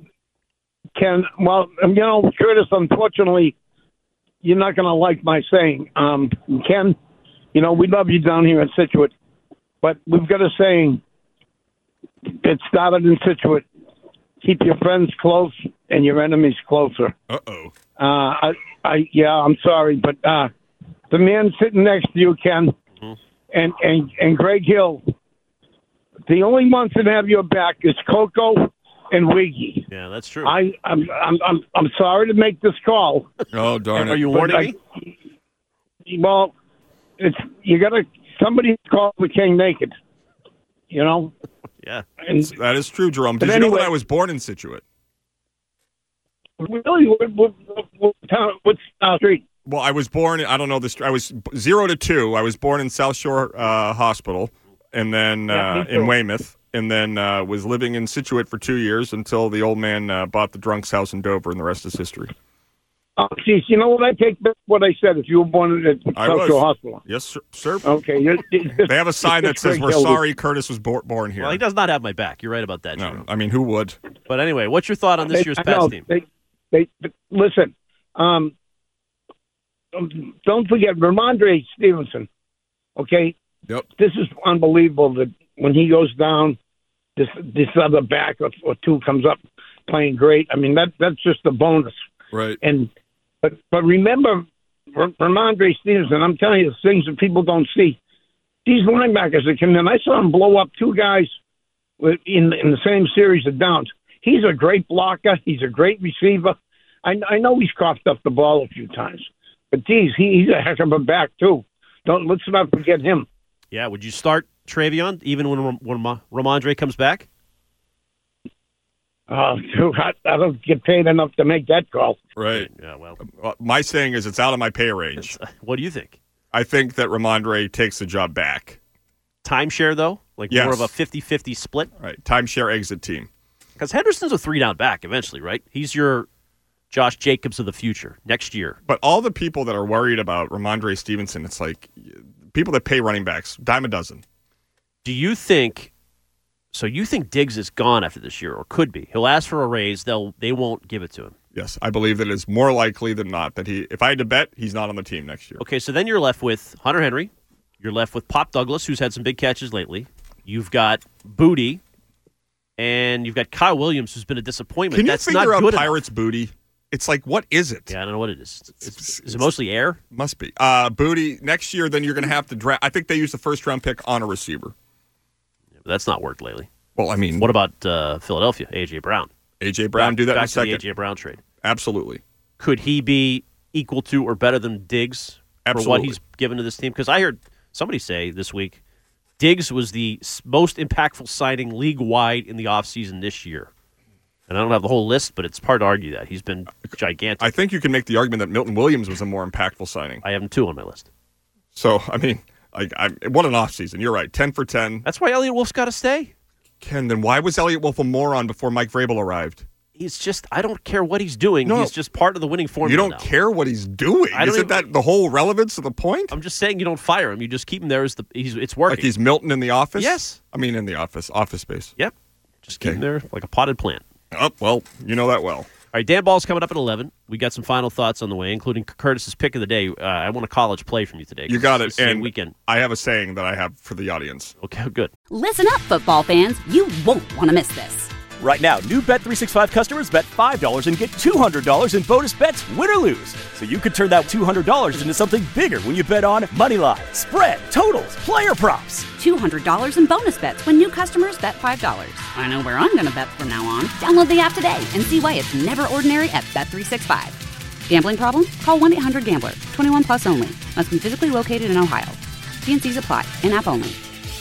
N: Curtis, unfortunately, you're not going to like my saying. Ken, we love you down here in Scituate, but we've got a saying that started in Scituate. Keep your friends close and your enemies closer.
F: Uh-oh.
N: I'm sorry, but the man sitting next to you, Ken, and Greg Hill, the only ones that have your back is Coco and Wiggy.
E: Yeah, that's true.
N: I'm sorry to make this call.
F: Oh, darn it.
E: Are you warning me?
N: Well, somebody's called the king naked,
E: Yeah.
F: That is true, Jerome. Did you know that I was born in Scituate?
N: Really? What's street?
F: Well, I was born, I don't know the street. I was 0 to 2. I was born in South Shore Hospital and then in Weymouth, and then was living in Scituate for 2 years until the old man bought the drunk's house in Dover, and the rest is history.
N: Oh, geez, you know what? I take back what I said. If you were born at South Shore Hospital.
F: Yes, sir.
N: Okay.
F: They have a sign that says, "We're sorry Curtis was born here."
E: Well, he does not have my back. You're right about that,
F: No,
E: Jerome.
F: I mean, who would?
E: But anyway, what's your thought on this year's Pats team?
N: Listen, don't forget Ramondre Stevenson. Okay?
F: Yep.
N: This is unbelievable that when he goes down, this other back or two comes up playing great. I mean, that's just a bonus.
F: Right.
N: But remember, Ramondre Stevenson, I'm telling you, things that people don't see. These linebackers that come in, I saw him blow up 2 guys in the same series of downs. He's a great blocker. He's a great receiver. I know he's coughed up the ball a few times. But geez, he's a heck of a back too. Let's not forget him.
E: Yeah, would you start Travion even when Ramondre comes back?
N: Oh, I don't get paid enough to make that call.
F: Right.
E: Yeah, well.
F: My saying is it's out of my pay range.
E: What do you think?
F: I think that Ramondre takes the job back.
E: Timeshare, though? Like
F: yes.
E: more of a 50-50 split?
F: Right. Timeshare exit team.
E: Because Henderson's a 3-down back eventually, right? He's your Josh Jacobs of the future next year.
F: But all the people that are worried about Ramondre Stevenson, it's like people that pay running backs, dime a dozen.
E: Do you think... So you think Diggs is gone after this year, or could be? He'll ask for a raise. They won't give it to him.
F: Yes, I believe that it's more likely than not that if I had to bet, he's not on the team next year.
E: Okay, so then you're left with Hunter Henry. You're left with Pop Douglas, who's had some big catches lately. You've got Booty, and you've got Kyle Williams, who's been a disappointment.
F: Can you
E: That's
F: figure
E: not
F: out
E: good
F: Pirates Booty? It's like, what is it?
E: Yeah, I don't know what it is. Is it mostly air?
F: Must be. Booty, next year, then you're going to have to draft. I think they use the first-round pick on a receiver.
E: Yeah, but that's not worked lately.
F: Well, I mean...
E: What about Philadelphia, A.J. Brown?
F: A.J. Brown, do that in a second.
E: Back to the A.J. Brown trade.
F: Absolutely.
E: Could he be equal to or better than Diggs
F: Absolutely.
E: for what he's given to this team? Because I heard somebody say this week Diggs was the most impactful signing league-wide in the offseason this year. And I don't have the whole list, but it's hard to argue that. He's been gigantic.
F: I think you can make the argument that Milton Williams was a more impactful signing.
E: I have him too on my list.
F: So, I mean, what an offseason. You're right, 10 for 10.
E: That's why Elliott Wolf's got to stay.
F: Ken, then why was Elliott Wolf a moron before Mike Vrabel arrived?
E: He's just, I don't care what he's doing. No, he's just part of the winning formula.
F: You don't
E: now.
F: care what he's doing? Isn't that the whole relevance of the point?
E: I'm just saying you don't fire him. You just keep him there. It's working.
F: Like he's Milton in the office?
E: Yes.
F: I mean, in the office space.
E: Yep. Just keep him there like a potted plant.
F: Oh, well, you know that well.
E: All right, Dan Ball's coming up at 11. We got some final thoughts on the way, including Curtis's pick of the day. I want a college play from you today.
F: You got it.
E: And weekend.
F: I have a saying that I have for the audience.
E: Okay, good.
A: Listen up, football fans. You won't want to miss this.
B: Right now, new Bet365 customers bet $5 and get $200 in bonus bets, win or lose. So you could turn that $200 into something bigger when you bet on moneyline, spread, totals, player props.
A: $200 in bonus bets when new customers bet $5. I know where I'm going to bet from now on. Download the app today and see why it's never ordinary at Bet365. Gambling problem? Call 1-800-GAMBLER. 21 plus only. Must be physically located in Ohio. T&Cs apply. In-app only.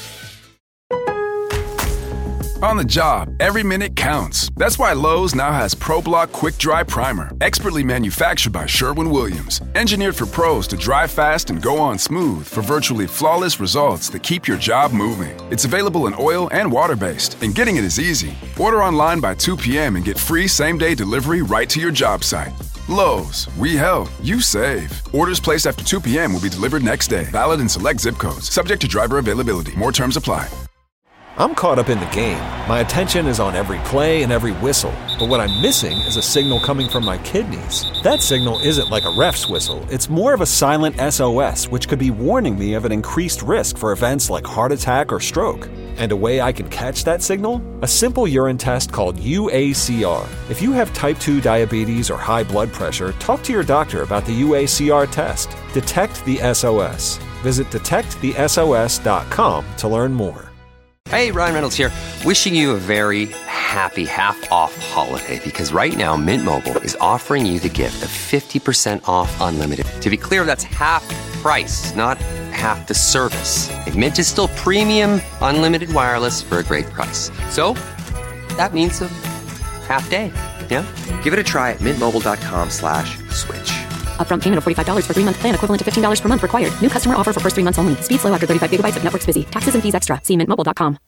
C: On the job, every minute counts. That's why Lowe's now has ProBlock Quick Dry Primer, expertly manufactured by Sherwin-Williams. Engineered for pros to dry fast and go on smooth for virtually flawless results that keep your job moving. It's available in oil and water-based, and getting it is easy. Order online by 2 p.m. and get free same-day delivery right to your job site. Lowe's, we help, you save. Orders placed after 2 p.m. will be delivered next day. Valid in select zip codes. Subject to driver availability. More terms apply.
D: I'm caught up in the game. My attention is on every play and every whistle. But what I'm missing is a signal coming from my kidneys. That signal isn't like a ref's whistle. It's more of a silent SOS, which could be warning me of an increased risk for events like heart attack or stroke. And a way I can catch that signal? A simple urine test called UACR. If you have type 2 diabetes or high blood pressure, talk to your doctor about the UACR test. Detect the SOS. Visit detectthesos.com to learn more.
I: Hey, Ryan Reynolds here. Wishing you a very happy half-off holiday because right now Mint Mobile is offering you the gift of 50% off unlimited. To be clear, that's half price, not half the service. And Mint is still premium unlimited wireless for a great price. So that means a half day. Yeah? Give it a try at mintmobile.com/switch.
J: Upfront payment of $45 for 3-month plan equivalent to $15 per month required. New customer offer for first 3 months only. Speed slow after 35 gigabytes if network's busy. Taxes and fees extra. See mintmobile.com.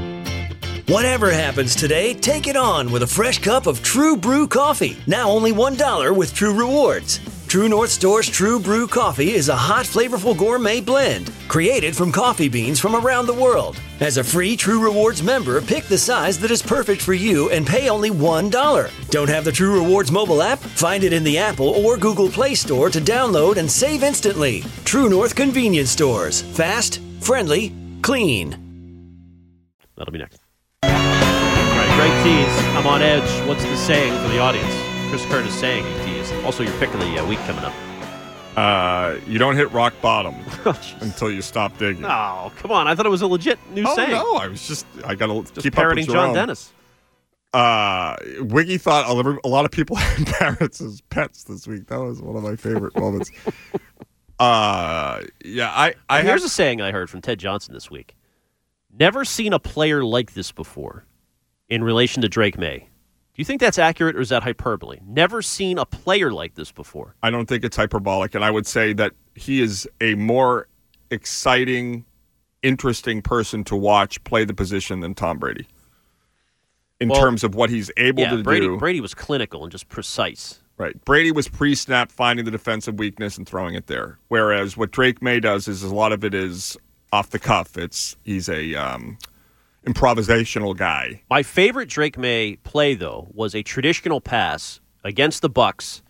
K: Whatever happens today, take it on with a fresh cup of True Brew coffee. Now only $1 with True Rewards. True North Store's True Brew coffee is a hot, flavorful gourmet blend created from coffee beans from around the world. As a free True Rewards member, pick the size that is perfect for you and pay only $1. Don't have the True Rewards mobile app? Find it in the Apple or Google Play Store to download and save instantly. True North Convenience Stores. Fast, friendly, clean.
E: That'll be next. All right, great tease. I'm on edge. What's the saying for the audience? Chris Curtis saying a tease. Also, your pick of the week coming up.
F: You don't hit rock bottom until you stop digging.
E: Oh, come on. I thought it was a legit new saying.
F: No, I got to keep
E: parroting
F: up with
E: John
F: Jerome.
E: Dennis.
F: Wiggy thought a lot of people had parrots as pets this week. That was one of my favorite moments.
E: Here's a saying I heard from Ted Johnson this week. Never seen a player like this before in relation to Drake May. Do you think that's accurate or is that hyperbole? Never seen a player like this before.
F: I don't think it's hyperbolic, and I would say that he is a more exciting, interesting person to watch play the position than Tom Brady. In terms of what he's able to do.
E: Brady was clinical and just precise.
F: Right. Brady was pre-snap finding the defensive weakness and throwing it there. Whereas what Drake May does is a lot of it is off the cuff. He's a improvisational guy.
E: My favorite Drake May play, though, was a traditional pass against the Bucs.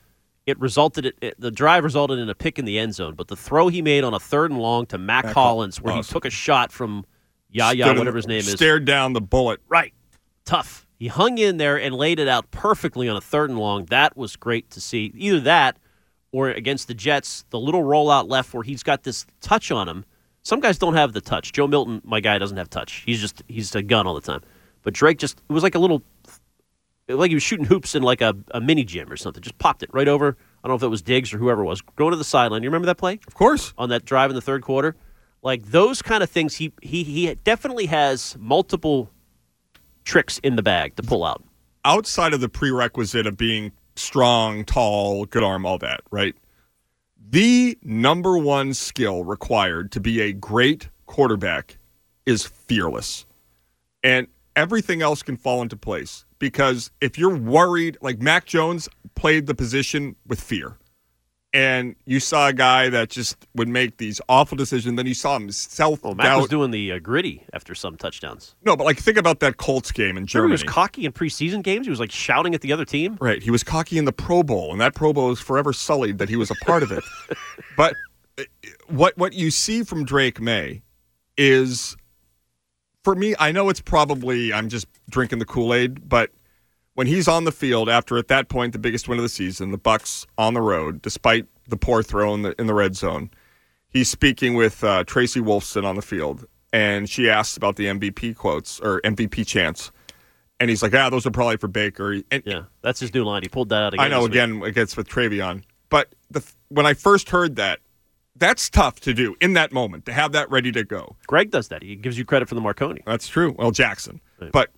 E: The drive resulted in a pick in the end zone, but the throw he made on a 3rd and long to Mac Hollins, where he took a shot from Yaya, whatever his name is.
F: Stared down the bullet.
E: Right. Tough. He hung in there and laid it out perfectly on a 3rd and long. That was great to see. Either that or against the Jets, the little rollout left where he's got this touch on him. Some guys don't have the touch. Joe Milton, my guy, doesn't have touch. He's a gun all the time. But Drake it was like like he was shooting hoops in like a mini gym or something. Just popped it right over. I don't know if it was Diggs or whoever it was. Going to the sideline. You remember that play?
F: Of course.
E: On that drive in the 3rd quarter? Like those kind of things, he definitely has multiple tricks in the bag to pull out.
F: Outside of the prerequisite of being strong, tall, good arm, all that, right? The number one skill required to be a great quarterback is fearless. And everything else can fall into place. Because if you're worried, like Mac Jones played the position with fear. And you saw a guy that just would make these awful decisions. Then you saw him self-doubt.
E: Mac was doing the gritty after some touchdowns.
F: No, but think about that Colts game in Germany.
E: He was cocky in preseason games. He was shouting at the other team.
F: Right. He was cocky in the Pro Bowl, and that Pro Bowl is forever sullied that he was a part of it. But what you see from Drake May is, for me, I know it's probably I'm just drinking the Kool-Aid, but when he's on the field after, at that point, the biggest win of the season, the Bucs on the road, despite the poor throw in the red zone, he's speaking with Tracy Wolfson on the field, and she asks about the MVP quotes or MVP chants, and he's like, those are probably for Baker. And,
E: that's his new line. He pulled that out again.
F: I know, again, against with Travion. But when I first heard that, that's tough to do in that moment, to have that ready to go.
E: Greg does that. He gives you credit for the Marconi.
F: That's true. Well, Jackson.
E: Right.
F: But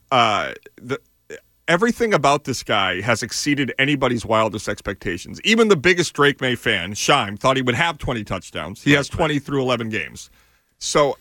F: everything about this guy has exceeded anybody's wildest expectations. Even the biggest Drake May fan, Scheim, thought he would have 20 touchdowns. He has 20 through 11 games. So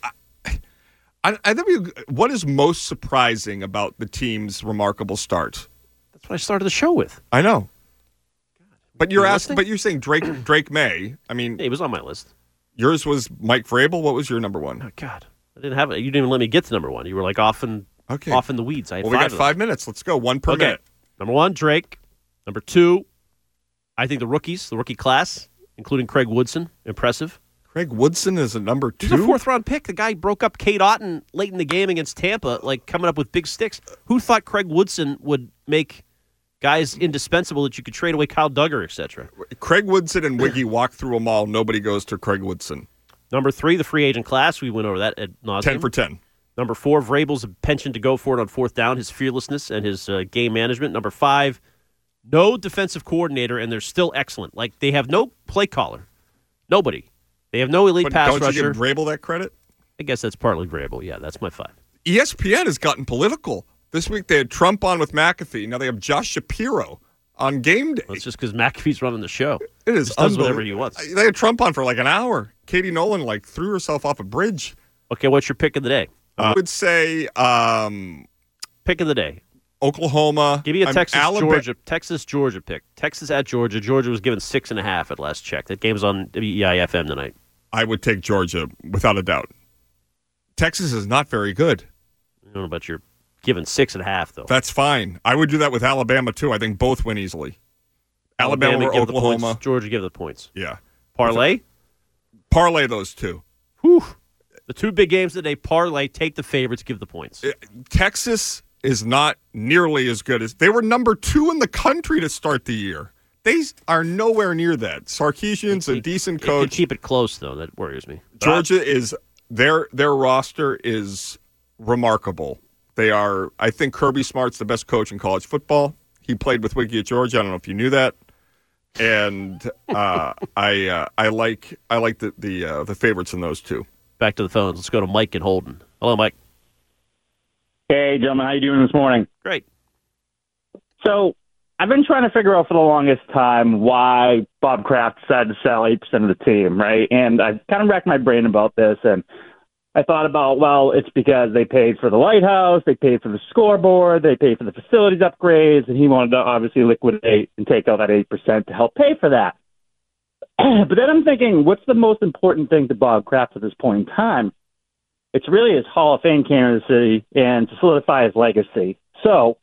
F: I think what is most surprising about the team's remarkable start?
E: That's what I started the show with.
F: I know. But you're saying Drake May. I mean,
E: he was on my list.
F: Yours was Mike Vrabel. What was your number one?
E: Oh, God. I didn't have it. You didn't even let me get to number one. You were off in the weeds.
F: We got 5 minutes. Let's go. One per minute.
E: Number one, Drake. Number two, I think the rookie class, including Craig Woodson, impressive.
F: Craig Woodson is a number 2?
E: He's a 4th-round pick. The guy broke up Kate Otten late in the game against Tampa, coming up with big sticks. Who thought Craig Woodson would make guys indispensable that you could trade away Kyle Duggar, etc.?
F: Craig Woodson and Wiggy walk through a mall. Nobody goes to Craig Woodson.
E: Number 3, the free agent class. We went over that ad nauseam.
F: 10 for 10.
E: Number 4, Vrabel's penchant to go for it on 4th down, his fearlessness and his game management. Number 5, no defensive coordinator, and they're still excellent. They have no play caller. Nobody. They have no elite pass rusher.
F: Don't you give Vrabel that credit?
E: I guess that's partly Vrabel. Yeah, that's my 5.
F: ESPN has gotten political. This week they had Trump on with McAfee. Now they have Josh Shapiro on game day.
E: That's just because McAfee's running the show.
F: It is
E: does whatever he wants.
F: They had Trump on for an hour. Katie Nolan threw herself off a bridge.
E: Okay, what's your pick of the day?
F: I would say
E: pick of the day.
F: Oklahoma.
E: Give me a Texas-Georgia pick. Texas at Georgia. Georgia was given 6.5 at last check. That game's on EIFM tonight.
F: I would take Georgia without a doubt. Texas is not very good.
E: I don't know about your given 6.5, though.
F: That's fine. I would do that with Alabama, too. I think both win easily. Alabama or Oklahoma.
E: Georgia give the points.
F: Yeah.
E: Parlay?
F: Parlay those two.
E: Whew. The two big games today, parlay, take the favorites, give the points.
F: Texas is not nearly as good as... They were number 2 in the country to start the year. They are nowhere near that. Sarkisian's a decent coach.
E: Keep it close, though. That worries me.
F: Georgia is... Their roster is remarkable. I think Kirby Smart's the best coach in college football. He played with Wiggy at Georgia. I don't know if you knew that. And I like the favorites in those two.
E: Back to the phones. Let's go to Mike and Holden. Hello, Mike.
O: Hey, gentlemen. How you doing this morning?
E: Great.
O: So I've been trying to figure out for the longest time why Bob Kraft decided to sell 8% of the team, right? And I kind of racked my brain about this, and I thought about, well, it's because they paid for the lighthouse, they paid for the scoreboard, they paid for the facilities upgrades, and he wanted to obviously liquidate and take out that 8% to help pay for that. But then I'm thinking, what's the most important thing to Bob Kraft at this point in time? It's really his Hall of Fame candidacy and to solidify his legacy. So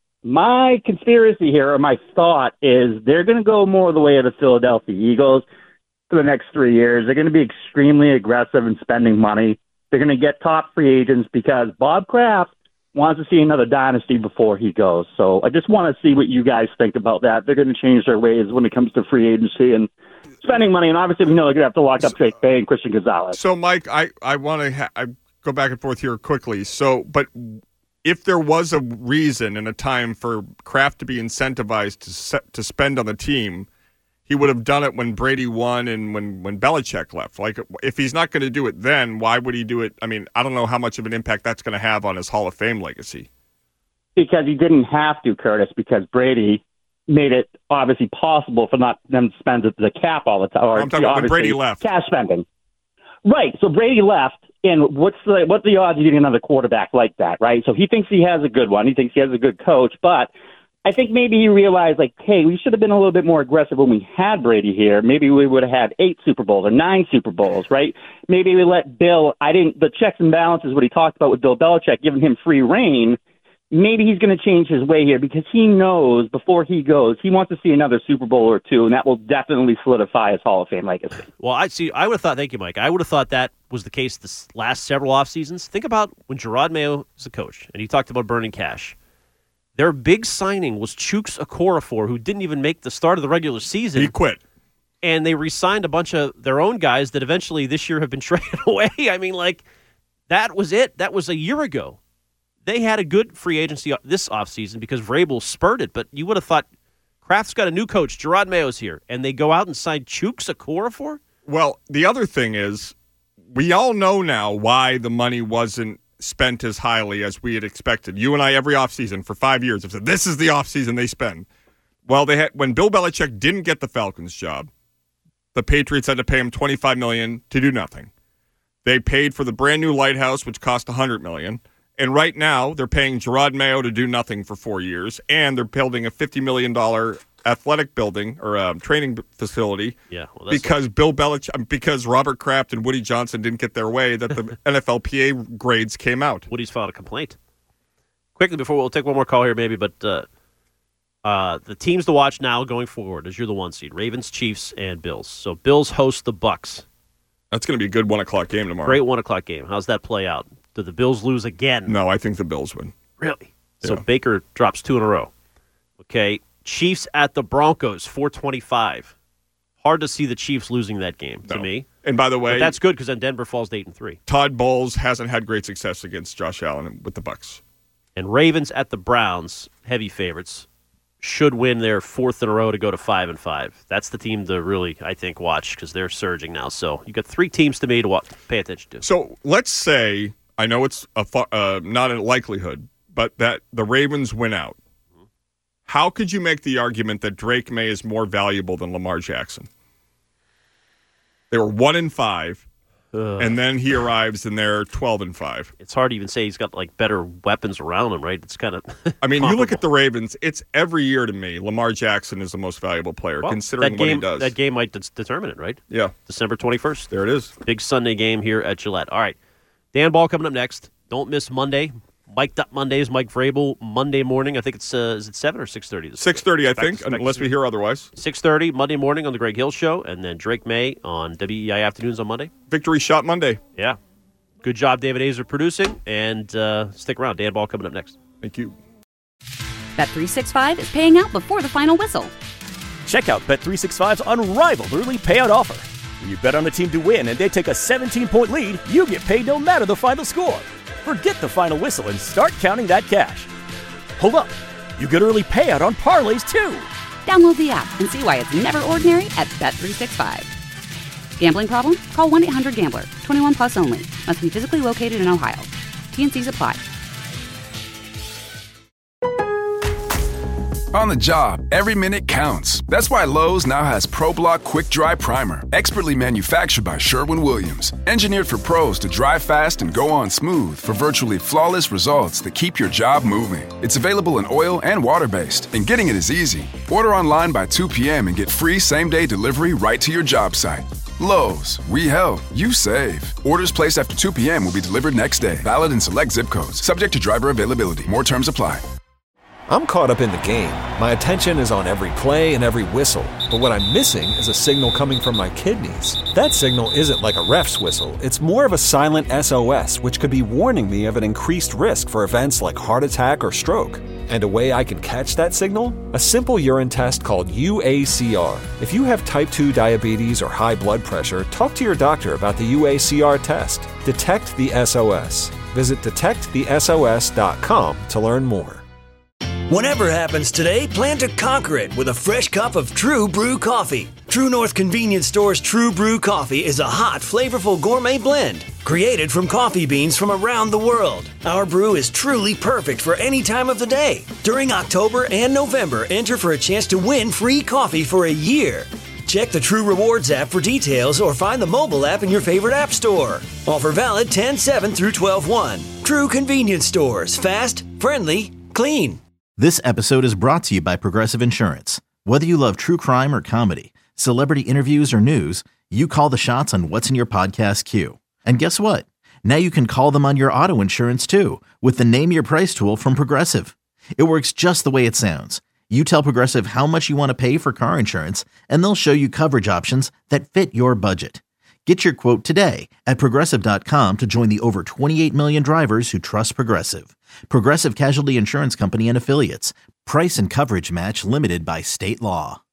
O: my conspiracy here, or my thought, is they're going to go more the way of the Philadelphia Eagles for the next 3 years. They're going to be extremely aggressive in spending money. They're going to get top free agents because Bob Kraft wants to see another dynasty before he goes. So I just want to see what you guys think about that. They're going to change their ways when it comes to free agency and spending money. And obviously, we know they're going to have to lock up Drake Bay and Christian Gonzalez.
F: So, Mike, I want to go back and forth here quickly. So, but if there was a reason and a time for Kraft to be incentivized to spend on the team, he would have done it when Brady won and when Belichick left. Like, if he's not going to do it then, why would he do it? I mean, I don't know how much of an impact that's going to have on his Hall of Fame legacy.
O: Because he didn't have to, Curtis, because Brady made it obviously possible for them to spend the cap all the time. Or
F: I'm talking about when Brady left.
O: Cash spending. Right. So Brady left, and what's the odds of getting another quarterback like that, right? So he thinks he has a good one. He thinks he has a good coach, but I think maybe he realized, like, hey, we should have been a little bit more aggressive when we had Brady here. Maybe we would have had 8 Super Bowls or 9 Super Bowls, right? Maybe we let Bill, the checks and balances, what he talked about with Bill Belichick, giving him free reign. Maybe he's going to change his way here because he knows before he goes, he wants to see another Super Bowl or 2, and that will definitely solidify his Hall of Fame legacy.
E: Well, I would have thought, thank you, Mike. I would have thought that was the case the last several off seasons. Think about when Gerard Mayo was the coach, and he talked about burning cash. Their big signing was Chooks Okorafor, who didn't even make the start of the regular season.
F: He quit.
E: And they re-signed a bunch of their own guys that eventually this year have been traded away. I mean, like, that was it. That was a year ago. They had a good free agency this offseason because Vrabel spurred it, but you would have thought Kraft's got a new coach, Gerard Mayo's here, and they go out and sign Chooks Okorafor?
F: Well, the other thing is, we all know now why the money wasn't spent as highly as we had expected. You and I, every offseason for 5 years, have said, this is the offseason they spend. Well, when Bill Belichick didn't get the Falcons job, the Patriots had to pay him $25 million to do nothing. They paid for the brand new lighthouse, which cost $100 million. And right now, they're paying Gerard Mayo to do nothing for 4 years, and they're building a $50 million athletic building or training facility.
E: Yeah, well,
F: because Robert Kraft and Woody Johnson didn't get their way, that the NFLPA grades came out.
E: Woody's filed a complaint. Quickly, before we'll take one more call here, maybe, but the teams to watch now going forward, as you're the 1 seed, Ravens, Chiefs, and Bills. So Bills host the Bucks.
F: That's going to be a good 1 o'clock game tomorrow.
E: Great 1 o'clock game. How's that play out? Do the Bills lose again?
F: No, I think the Bills win.
E: Really?
F: Yeah.
E: So Baker drops 2 in a row. Okay. Chiefs at the Broncos, 425. Hard to see the Chiefs losing that game to me.
F: And by the way,
E: but that's good because then Denver falls to 8-3.
F: Todd Bowles hasn't had great success against Josh Allen with the Bucs.
E: And Ravens at the Browns, heavy favorites, should win their 4th in a row to go to 5-5. That's the team to really, I think, watch because they're surging now. So you got 3 teams to me to pay attention to.
F: So let's say, I know it's not a likelihood, but that the Ravens win out. How could you make the argument that Drake May is more valuable than Lamar Jackson? They were 1-5, and then he arrives and they're 12-5.
E: It's hard to even say he's got like better weapons around him, right? It's kind of.
F: I mean, you look at the Ravens. It's every year to me. Lamar Jackson is the most valuable player, considering what he does.
E: That game might determine it, right?
F: Yeah,
E: December 21st.
F: There it is.
E: Big Sunday game here at Gillette. All right, Dan Ball coming up next. Don't miss Monday. Mic'd Up Mondays, Mike Vrabel, Monday morning. I think it's, is it 7 or 6:30?
F: 6:30, I think, unless we hear otherwise.
E: 6:30, Monday morning on the Greg Hill Show, and then Drake May on WEI Afternoons on Monday.
F: Victory Shot Monday.
E: Yeah. Good job, David Azer, producing, and stick around. Dan Ball coming up next.
F: Thank you.
A: Bet365 is paying out before the final whistle.
B: Check out Bet365's unrivaled early payout offer. When you bet on a team to win and they take a 17-point lead, you get paid no matter the final score. Forget the final whistle and start counting that cash. Hold up. You get early payout on parlays, too.
A: Download the app and see why it's never ordinary at Bet365. Gambling problem? Call 1-800-GAMBLER. 21 plus only. Must be physically located in Ohio. T&Cs apply.
C: On the job, every minute counts. That's why Lowe's now has ProBlock Quick Dry Primer, expertly manufactured by Sherwin-Williams. Engineered for pros to dry fast and go on smooth for virtually flawless results that keep your job moving. It's available in oil and water-based, and getting it is easy. Order online by 2 p.m. and get free same-day delivery right to your job site. Lowe's, we help, you save. Orders placed after 2 p.m. will be delivered next day. Valid in select zip codes. Subject to driver availability. More terms apply.
D: I'm caught up in the game. My attention is on every play and every whistle. But what I'm missing is a signal coming from my kidneys. That signal isn't like a ref's whistle. It's more of a silent SOS, which could be warning me of an increased risk for events like heart attack or stroke. And a way I can catch that signal? A simple urine test called UACR. If you have type 2 diabetes or high blood pressure, talk to your doctor about the UACR test. Detect the SOS. Visit detectthesos.com to learn more.
K: Whatever happens today, plan to conquer it with a fresh cup of True Brew coffee. True North Convenience Store's True Brew coffee is a hot, flavorful gourmet blend created from coffee beans from around the world. Our brew is truly perfect for any time of the day. During October and November, enter for a chance to win free coffee for a year. Check the True Rewards app for details or find the mobile app in your favorite app store. Offer valid 10/7 through 12/1. True Convenience Stores. Fast, friendly, clean.
P: This episode is brought to you by Progressive Insurance. Whether you love true crime or comedy, celebrity interviews or news, you call the shots on what's in your podcast queue. And guess what? Now you can call them on your auto insurance too with the Name Your Price tool from Progressive. It works just the way it sounds. You tell Progressive how much you want to pay for car insurance, and they'll show you coverage options that fit your budget. Get your quote today at Progressive.com to join the over 28 million drivers who trust Progressive. Progressive Casualty Insurance Company and Affiliates. Price and coverage match limited by state law.